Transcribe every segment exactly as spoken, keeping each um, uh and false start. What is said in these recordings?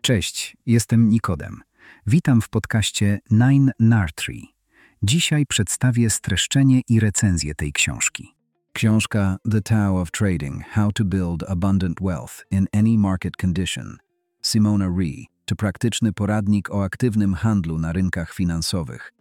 Cześć, jestem Nikodem. Witam w podcaście Nine Nartree. Dzisiaj przedstawię streszczenie i recenzję tej książki. Książka The Tao of Trading – How to Build Abundant Wealth in Any Market Condition. Simona Ree to praktyczny poradnik o aktywnym handlu na rynkach finansowych.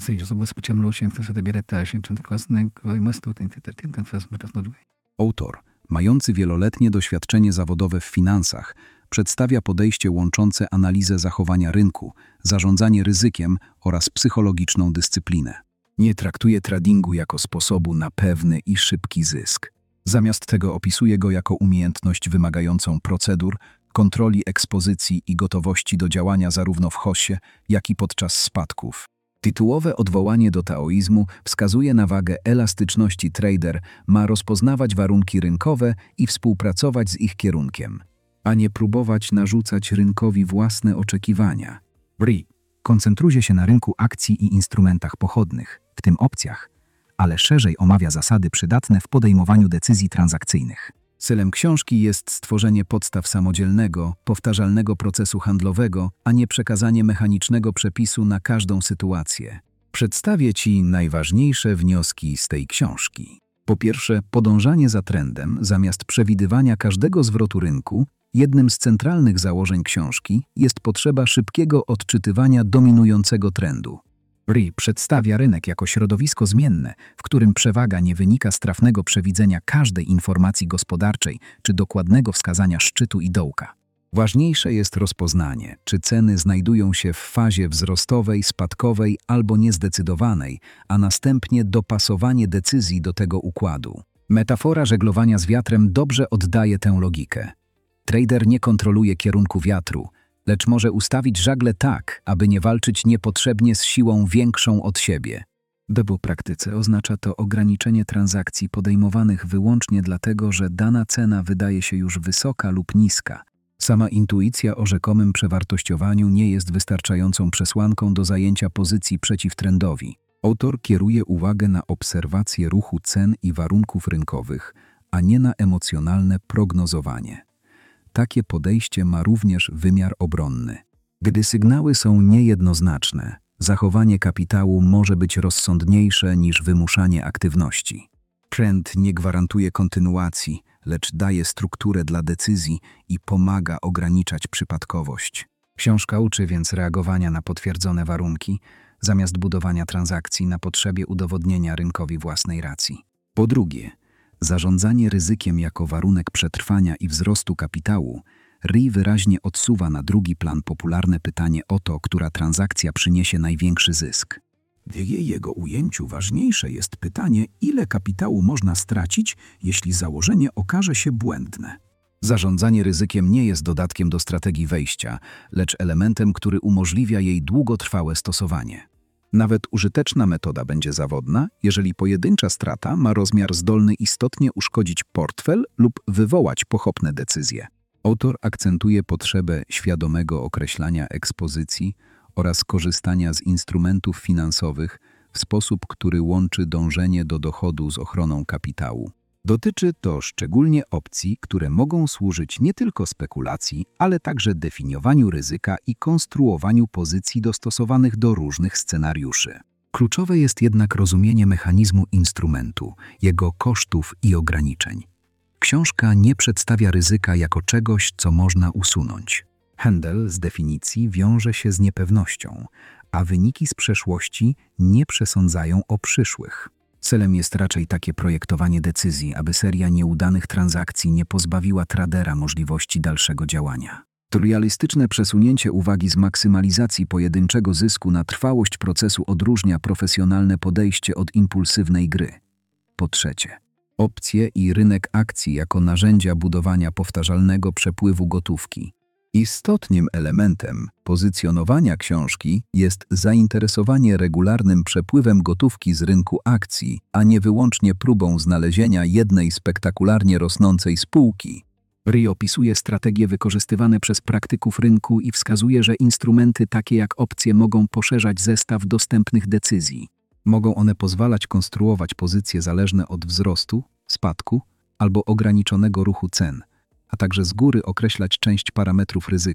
Autor, mający wieloletnie doświadczenie zawodowe w finansach, przedstawia podejście łączące analizę zachowania rynku, zarządzanie ryzykiem oraz psychologiczną dyscyplinę. Nie traktuje tradingu jako sposobu na pewny i szybki zysk. Zamiast tego opisuje go jako umiejętność wymagającą procedur, kontroli ekspozycji i gotowości do działania zarówno w hosie, jak i podczas spadków. Tytułowe odwołanie do taoizmu wskazuje na wagę elastyczności. Trader ma rozpoznawać warunki rynkowe i współpracować z ich kierunkiem, a nie próbować narzucać rynkowi własne oczekiwania. Ree koncentruje się na rynku akcji i instrumentach pochodnych, w tym opcjach, ale szerzej omawia zasady przydatne w podejmowaniu decyzji transakcyjnych. Celem książki jest stworzenie podstaw samodzielnego, powtarzalnego procesu handlowego, a nie przekazanie mechanicznego przepisu na każdą sytuację. Przedstawię Ci najważniejsze wnioski z tej książki. Po pierwsze, podążanie za trendem zamiast przewidywania każdego zwrotu rynku. Jednym z centralnych założeń książki jest potrzeba szybkiego odczytywania dominującego trendu. Ree przedstawia rynek jako środowisko zmienne, w którym przewaga nie wynika z trafnego przewidzenia każdej informacji gospodarczej czy dokładnego wskazania szczytu i dołka. Ważniejsze jest rozpoznanie, czy ceny znajdują się w fazie wzrostowej, spadkowej albo niezdecydowanej, a następnie dopasowanie decyzji do tego układu. Metafora żeglowania z wiatrem dobrze oddaje tę logikę. Trader nie kontroluje kierunku wiatru, lecz może ustawić żagle tak, aby nie walczyć niepotrzebnie z siłą większą od siebie. W praktyce oznacza to ograniczenie transakcji podejmowanych wyłącznie dlatego, że dana cena wydaje się już wysoka lub niska. Sama intuicja o rzekomym przewartościowaniu nie jest wystarczającą przesłanką do zajęcia pozycji przeciw trendowi. Autor kieruje uwagę na obserwację ruchu cen i warunków rynkowych, a nie na emocjonalne prognozowanie. Takie podejście ma również wymiar obronny. Gdy sygnały są niejednoznaczne, zachowanie kapitału może być rozsądniejsze niż wymuszanie aktywności. Trend nie gwarantuje kontynuacji, lecz daje strukturę dla decyzji i pomaga ograniczać przypadkowość. Książka uczy więc reagowania na potwierdzone warunki, zamiast budowania transakcji na potrzebie udowodnienia rynkowi własnej racji. Po drugie, zarządzanie ryzykiem jako warunek przetrwania i wzrostu kapitału. Ree wyraźnie odsuwa na drugi plan popularne pytanie o to, która transakcja przyniesie największy zysk. W jego ujęciu ważniejsze jest pytanie, ile kapitału można stracić, jeśli założenie okaże się błędne. Zarządzanie ryzykiem nie jest dodatkiem do strategii wejścia, lecz elementem, który umożliwia jej długotrwałe stosowanie. Nawet użyteczna metoda będzie zawodna, jeżeli pojedyncza strata ma rozmiar zdolny istotnie uszkodzić portfel lub wywołać pochopne decyzje. Autor akcentuje potrzebę świadomego określania ekspozycji oraz korzystania z instrumentów finansowych w sposób, który łączy dążenie do dochodu z ochroną kapitału. Dotyczy to szczególnie opcji, które mogą służyć nie tylko spekulacji, ale także definiowaniu ryzyka i konstruowaniu pozycji dostosowanych do różnych scenariuszy. Kluczowe jest jednak rozumienie mechanizmu instrumentu, jego kosztów i ograniczeń. Książka nie przedstawia ryzyka jako czegoś, co można usunąć. Handel z definicji wiąże się z niepewnością, a wyniki z przeszłości nie przesądzają o przyszłych. Celem jest raczej takie projektowanie decyzji, aby seria nieudanych transakcji nie pozbawiła tradera możliwości dalszego działania. To realistyczne przesunięcie uwagi z maksymalizacji pojedynczego zysku na trwałość procesu odróżnia profesjonalne podejście od impulsywnej gry. Po trzecie, opcje i rynek akcji jako narzędzia budowania powtarzalnego przepływu gotówki. Istotnym elementem pozycjonowania książki jest zainteresowanie regularnym przepływem gotówki z rynku akcji, a nie wyłącznie próbą znalezienia jednej spektakularnie rosnącej spółki. Ree opisuje strategie wykorzystywane przez praktyków rynku i wskazuje, że instrumenty takie jak opcje mogą poszerzać zestaw dostępnych decyzji. Mogą one pozwalać konstruować pozycje zależne od wzrostu, spadku albo ograniczonego ruchu cen, a także z góry określać część parametrów ryzyka.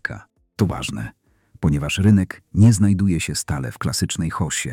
To ważne, ponieważ rynek nie znajduje się stale w klasycznej hossie.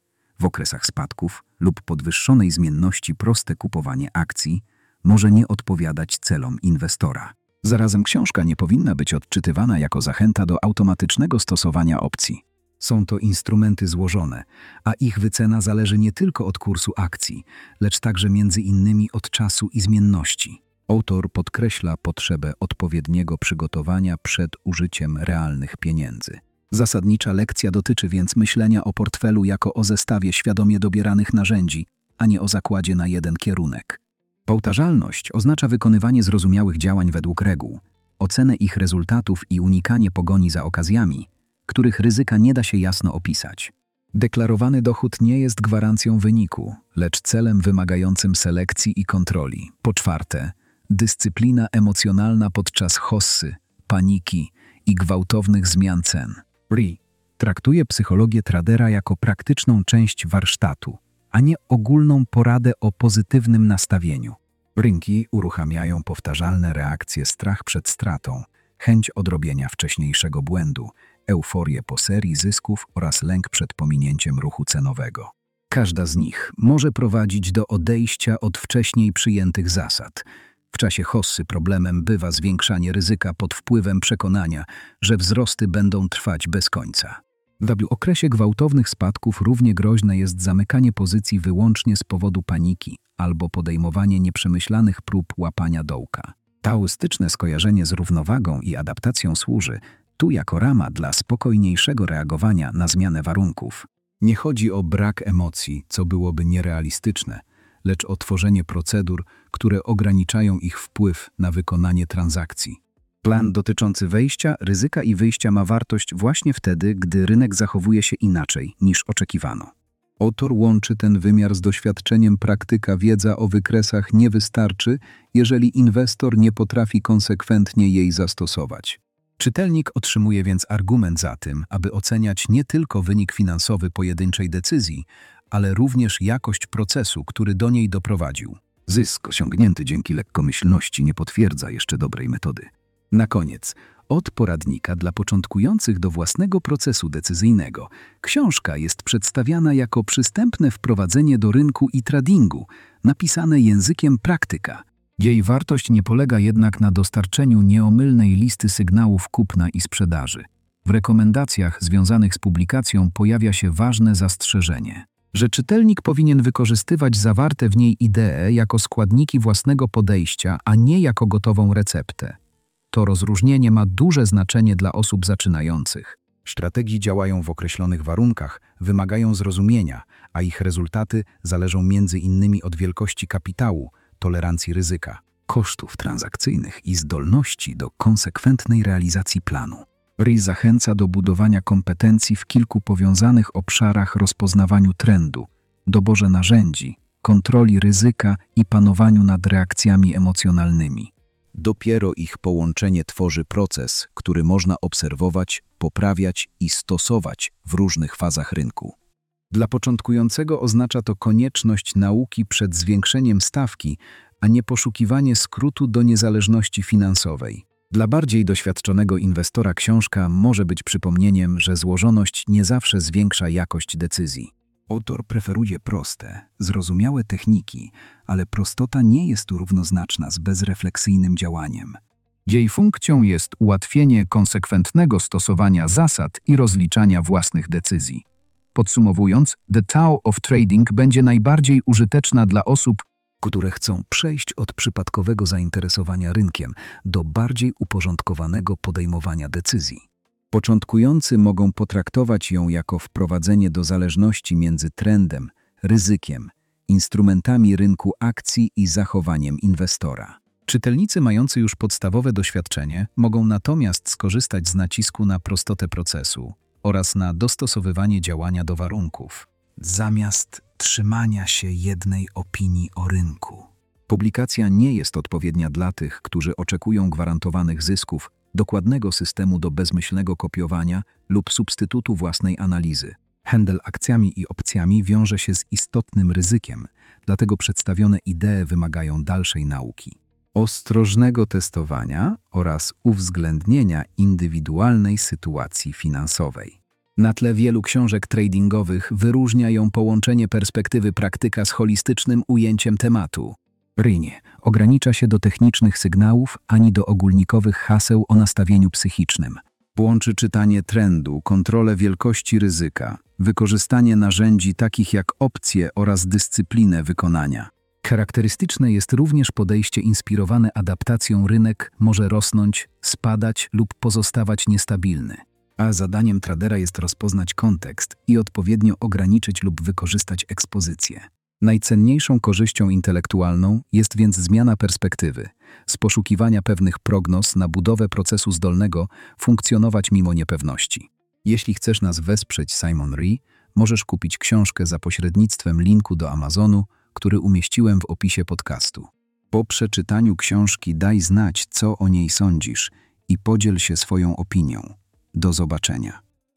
W okresach spadków lub podwyższonej zmienności proste kupowanie akcji może nie odpowiadać celom inwestora. Zarazem książka nie powinna być odczytywana jako zachęta do automatycznego stosowania opcji. Są to instrumenty złożone, a ich wycena zależy nie tylko od kursu akcji, lecz także między innymi od czasu i zmienności. Autor podkreśla potrzebę odpowiedniego przygotowania przed użyciem realnych pieniędzy. Zasadnicza lekcja dotyczy więc myślenia o portfelu jako o zestawie świadomie dobieranych narzędzi, a nie o zakładzie na jeden kierunek. Powtarzalność oznacza wykonywanie zrozumiałych działań według reguł, ocenę ich rezultatów i unikanie pogoni za okazjami, których ryzyka nie da się jasno opisać. Deklarowany dochód nie jest gwarancją wyniku, lecz celem wymagającym selekcji i kontroli. Po czwarte, dyscyplina emocjonalna podczas hossy, paniki i gwałtownych zmian cen. Ri traktuje psychologię tradera jako praktyczną część warsztatu, a nie ogólną poradę o pozytywnym nastawieniu. Rynki uruchamiają powtarzalne reakcje: strach przed stratą, chęć odrobienia wcześniejszego błędu, euforię po serii zysków oraz lęk przed pominięciem ruchu cenowego. Każda z nich może prowadzić do odejścia od wcześniej przyjętych zasad. W czasie hossy problemem bywa zwiększanie ryzyka pod wpływem przekonania, że wzrosty będą trwać bez końca. W okresie gwałtownych spadków równie groźne jest zamykanie pozycji wyłącznie z powodu paniki albo podejmowanie nieprzemyślanych prób łapania dołka. Taoistyczne skojarzenie z równowagą i adaptacją służy tu jako rama dla spokojniejszego reagowania na zmianę warunków. Nie chodzi o brak emocji, co byłoby nierealistyczne, lecz o tworzenie procedur, które ograniczają ich wpływ na wykonanie transakcji. Plan dotyczący wejścia, ryzyka i wyjścia ma wartość właśnie wtedy, gdy rynek zachowuje się inaczej niż oczekiwano. Autor łączy ten wymiar z doświadczeniem praktyka. Wiedza o wykresach nie wystarczy, jeżeli inwestor nie potrafi konsekwentnie jej zastosować. Czytelnik otrzymuje więc argument za tym, aby oceniać nie tylko wynik finansowy pojedynczej decyzji, ale również jakość procesu, który do niej doprowadził. Zysk osiągnięty dzięki lekkomyślności nie potwierdza jeszcze dobrej metody. Na koniec, od poradnika dla początkujących do własnego procesu decyzyjnego, książka jest przedstawiana jako przystępne wprowadzenie do rynku i tradingu, napisane językiem praktyka. Jej wartość nie polega jednak na dostarczeniu nieomylnej listy sygnałów kupna i sprzedaży. W rekomendacjach związanych z publikacją pojawia się ważne zastrzeżenie, że czytelnik powinien wykorzystywać zawarte w niej idee jako składniki własnego podejścia, a nie jako gotową receptę. To rozróżnienie ma duże znaczenie dla osób zaczynających. Strategie działają w określonych warunkach, wymagają zrozumienia, a ich rezultaty zależą między innymi od wielkości kapitału, tolerancji ryzyka, kosztów transakcyjnych i zdolności do konsekwentnej realizacji planu. Ri zachęca do budowania kompetencji w kilku powiązanych obszarach: rozpoznawaniu trendu, doborze narzędzi, kontroli ryzyka i panowaniu nad reakcjami emocjonalnymi. Dopiero ich połączenie tworzy proces, który można obserwować, poprawiać i stosować w różnych fazach rynku. Dla początkującego oznacza to konieczność nauki przed zwiększeniem stawki, a nie poszukiwanie skrótu do niezależności finansowej. Dla bardziej doświadczonego inwestora książka może być przypomnieniem, że złożoność nie zawsze zwiększa jakość decyzji. Autor preferuje proste, zrozumiałe techniki, ale prostota nie jest równoznaczna z bezrefleksyjnym działaniem. Jej funkcją jest ułatwienie konsekwentnego stosowania zasad i rozliczania własnych decyzji. Podsumowując, The Tao of Trading będzie najbardziej użyteczna dla osób, które chcą przejść od przypadkowego zainteresowania rynkiem do bardziej uporządkowanego podejmowania decyzji. Początkujący mogą potraktować ją jako wprowadzenie do zależności między trendem, ryzykiem, instrumentami rynku akcji i zachowaniem inwestora. Czytelnicy mający już podstawowe doświadczenie mogą natomiast skorzystać z nacisku na prostotę procesu oraz na dostosowywanie działania do warunków, zamiast trzymania się jednej opinii o rynku. Publikacja nie jest odpowiednia dla tych, którzy oczekują gwarantowanych zysków, dokładnego systemu do bezmyślnego kopiowania lub substytutu własnej analizy. Handel akcjami i opcjami wiąże się z istotnym ryzykiem, dlatego przedstawione idee wymagają dalszej nauki. ostrożnego testowania oraz uwzględnienia indywidualnej sytuacji finansowej. Na tle wielu książek tradingowych wyróżnia ją połączenie perspektywy praktyka z holistycznym ujęciem tematu. R I nie ogranicza się do technicznych sygnałów ani do ogólnikowych haseł o nastawieniu psychicznym. Łączy czytanie trendu, kontrolę wielkości ryzyka, wykorzystanie narzędzi takich jak opcje oraz dyscyplinę wykonania. Charakterystyczne jest również podejście inspirowane adaptacją. Rynek może rosnąć, spadać lub pozostawać niestabilny, a zadaniem tradera jest rozpoznać kontekst i odpowiednio ograniczyć lub wykorzystać ekspozycję. Najcenniejszą korzyścią intelektualną jest więc zmiana perspektywy, z poszukiwania pewnych prognoz na budowę procesu zdolnego funkcjonować mimo niepewności. Jeśli chcesz nas wesprzeć, Simon R I, możesz kupić książkę za pośrednictwem linku do Amazonu, który umieściłem w opisie podcastu. Po przeczytaniu książki daj znać, co o niej sądzisz i podziel się swoją opinią. Do zobaczenia.